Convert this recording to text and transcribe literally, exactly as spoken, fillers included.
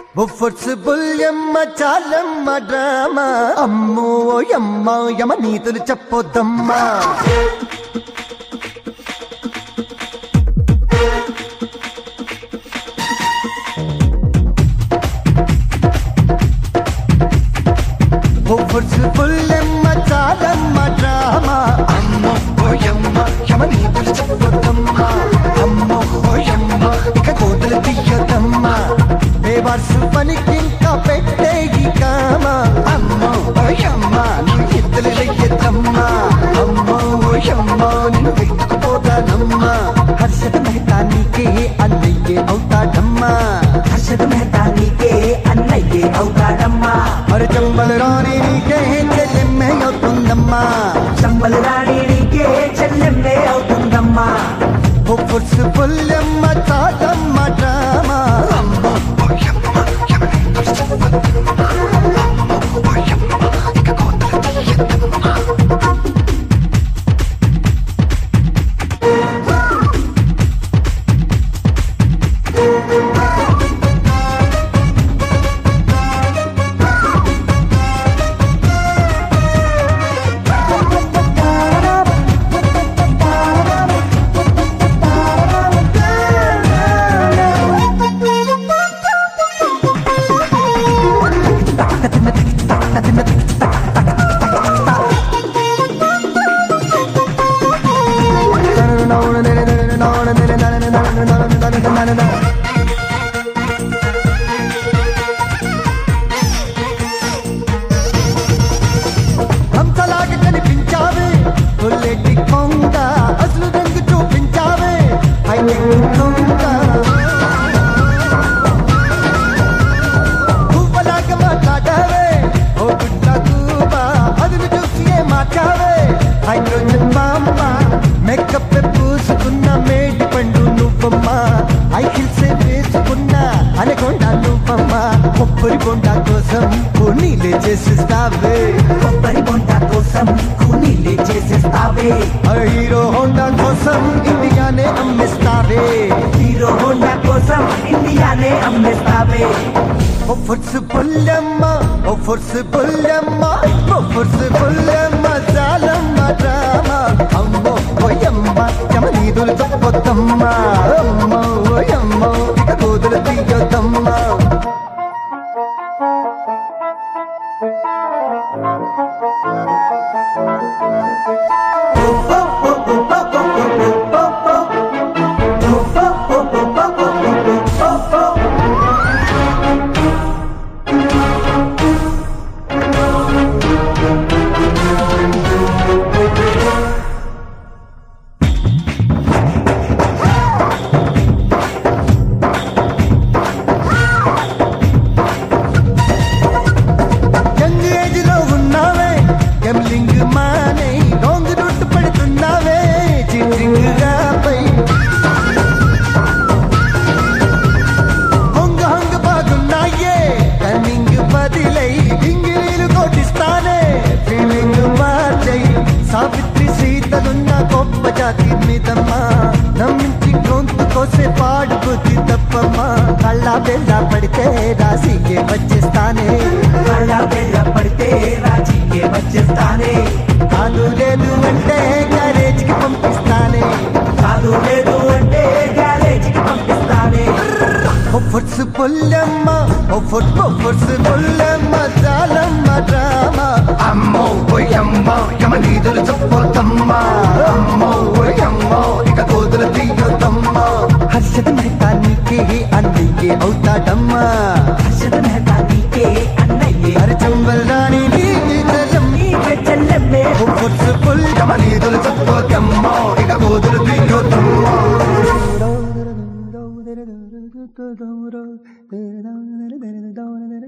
బొఫర్స్ బుల్యమ్మ చాలమ్మ drama అమ్మో యమ్మ యమ నీతులు చెప్పొద్దమ్మా బొఫర్స్ బుల్యమ్మ చాలమ్మ డ్రామా అమ్మో యమ్మ యమ నీతులు చెప్పొద్దమ్మా అమ్మో యమ్మ ఇక కోతలు తీయొద్దమ్మా బేవర్స్ పనికింకా పెట్టేగి కామా అమ్మో యమ్మ నీ ఎత్తులు వెయ్యొద్దమ్మా అమ్మో యమ్మ నిన్ను వెతుకుపోతానమ్మా హర్షద మెహతా నీకే అన్నయ్యే అవుతాడమ్మా హర్షద మెహతా నీకే అన్నయ్యే అవుతాడమ్మా మరి చంబల రాణి నీకే చెల్లెమ్మే అవుతుందమ్మా చంబల రాణి నీకే చెల్లెమ్మే అవుతుందమ్మా బొఫర్స్ బుల్యమ్మ చాలమ్మ డ్రామా అమ్మో యమ్మ యమ నీతులు చెప్పొద్దమ్మా అమ్మో యమ్మ ఇక కోతలు తీయొద్దమ్మా హంసలాగా కనిపించావే కొల్లెటి కొంగ అసలు రంగు చూపించావే హైటెక్ కొంగ పువ్వలాగా మాట్లాడావే ఓ గుడ్డ కూబ అదును చూసి మార్చావే హైడ్రోజన్ బాంబ మేకప్ పూసుకున్న మేడి పండు నువ్వమ్మా ఐ హిల్స్ వేసుకున్న అనకొండ నువ్వమ్మా కొబ్బరి బొండ కోసం నీళ్ళే చేసిస్తావే కొబ్బరి బొండ కోసం కూనీలే చేసేస్తావే హీరో హోండా కోసం ఇండియానే అమ్మిస్తావే హీరో హోండా కోసం ఇండియానే అమ్మేస్తావే బొఫర్స్ బుల్లెమ్మ బొఫర్స్ బుల్లెమ్మ బొఫర్స్ బుల్లెమ్మ చాలమ్మ డ్రామా అమ్మో ఓయమ్మ యమ నీతులు చెప్పొద్దమ్మా అమ్మో ఓయమ్మ ఇక కోతులు తీయొద్దమ్మా యంగ్ ఏజ్ లో ఉన్నావే గెమ్లింగ్ మానే రాంగ్ రూట్ పడుతున్నావే చీటింగ్ రాపై హొంగ హొంగ బాగున్నాయే కన్నింగ్ బదిలై డింగిలీలు కోటిస్తానే ఫీలింగ్ మార్చై సావిత్రి సీతలున్న గొప్ప జాతి మీదమ్మా నమ్మించి గొంతు కోసే పాడు బుద్ధి తప్పమ్మా కళ్ళ బెల్ల పడితే రాసికే వచ్చేస్తానే అలా వెళ్ళ పడితే రాజీకే వచ్చేస్తానే కాదు లేదు అంటే గ్యారేజ్కి పంపిస్తానే కాదు లేదు అంటే గ్యారేజ్కి పంపిస్తానే బొఫర్స్ బుల్లెమ్మ బొఫర్స్ బొఫర్స్ బుల్లెమ్మ చాలమ్మ డ్రామా అమ్మో ఓయమ్మ యమ నీతులు చెప్పొద్దమ్మా అమ్మో ఓయమ్మ ఇక కోతులు తీయొద్దమ్మా హర్షద మెహతా నీకే అన్నయ్యే అవుతాడమ్మా హర్షద మెహతా నీకే అన్నయ్యే హరి చంబల్ రాణి నీకే చెల్లం నీకే చెల్లెమ్మే బొఫర్స్ బుల్ యమ నీతులు చెప్పొద్దమ్మా ఇక కోతులు తీయొద్దమ్మా da da da da da da da da da da da da da da da da da